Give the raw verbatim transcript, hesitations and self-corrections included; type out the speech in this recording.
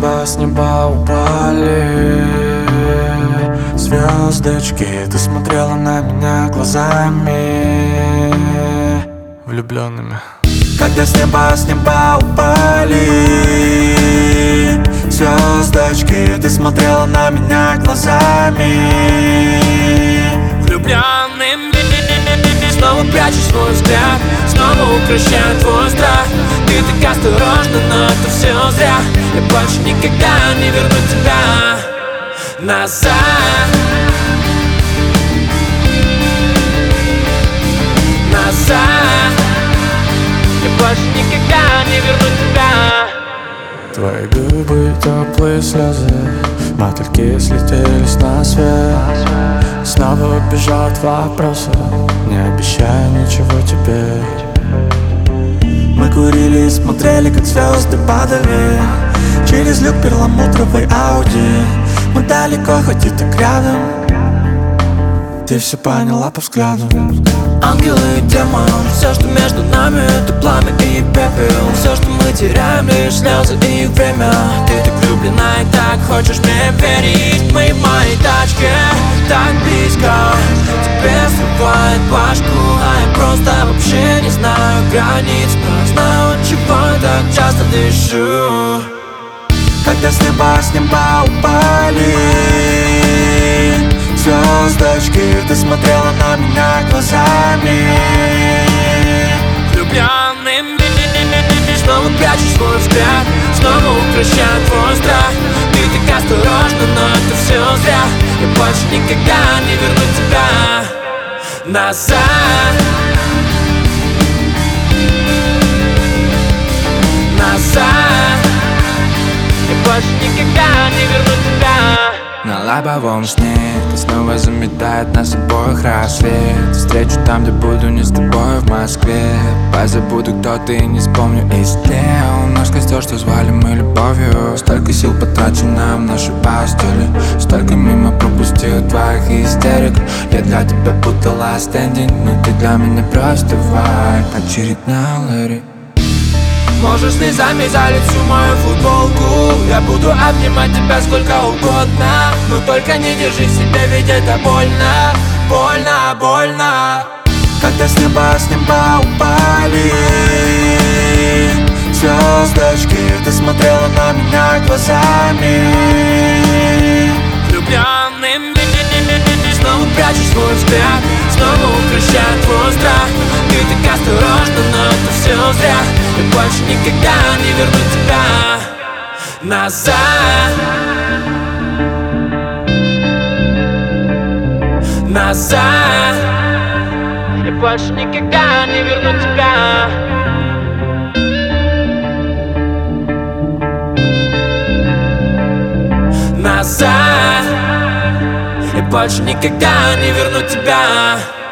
неба, с неба упали звездочки. Ты смотрела на меня глазами влюбленными. Когда с неба, с неба упали звездочки, ты смотрела на меня глазами влюбленными. Снова прячешь свой взгляд, снова укращает твой страх. Ты так осторожна, но это все зря. Я больше никогда не верну тебя назад. Назад. Я больше никогда не верну тебя. Твои губы, теплые слезы, мотыльки слетелись на свет. Снова бежат вопросы, не обещаю ничего тебе. Мы курили и смотрели, как звезды падали через люк перламутровой Ауди. Мы далеко, хоть и так рядом. Ты все поняла по взгляду. Ангелы и демон, все, что между нами, это пламя и пепел. Все, что мы теряем, лишь слезы и время. Ты так влюблена и так хочешь мне верить. Мы в моей тачке, так близко. Тебе срывает башку, а я просто вообще не знаю границ. Но знаю, от чего я так часто дышу. Когда с неба, с неба упали звездочки, ты смотрела на меня глазами влюбленными. Снова прячешь свой взгляд, снова укращает твой страх. Ты так осторожна, но это все зря. Я больше никогда не верну тебя назад. Назад. Я больше никогда не верну тебя. На лобовом сне ты снова заметает нас обоих рассвет. Встречу там, где буду не с тобой в Москве. Позабуду, кто ты, не вспомню истлел наш костер, что звали мы любовью. Столько сил потрачено в нашей постели, столько мимо пропустил твоих истерик. Я для тебя будто last ending, но ты для меня просто вайб. Очередная Лэри. Можешь слезами залить всю мою футболку. Я буду обнимать тебя сколько угодно, но только не держи себя, ведь это больно. Больно, больно. Когда с неба, с неба упали звездочки, ты смотрела на меня глазами влюбленными. Снова прячешь свой взгляд, снова укращает твой страх. Ты так осторожна, но это все зря. Я больше никогда не верну тебя назад. Назад. Я больше никогда не верну тебя назад. Я больше никогда не верну тебя.